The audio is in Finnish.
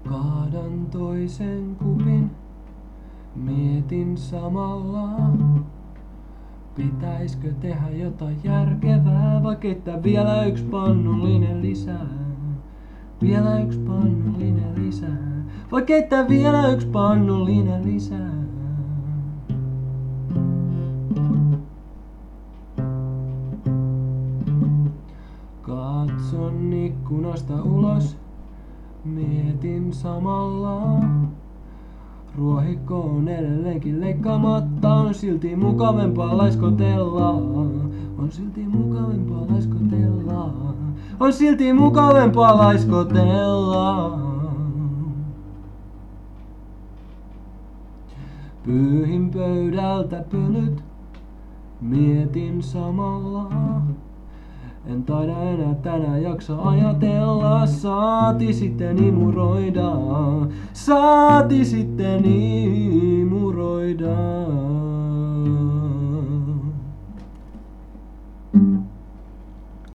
Kaadan toisen kupin, mietin samalla. Pitäiskö tehdä jotain järkevää, vai keittää vielä yks pannullinen lisää? Vielä yks pannullinen lisää, vai keittää vielä yks pannullinen lisää? Katson ikkunasta ulos, mietin samalla. Ruohikko on edelleenkin leikkaamatta, on silti mukavempaa laiskotella. On silti mukavempaa laiskotella. On silti mukavempaa laiskotella. Pyyhin pöydältä pölyt, mietin samalla. En taida enää tänään jaksa ajatella, saati sitten imuroida, saati sitten imuroida.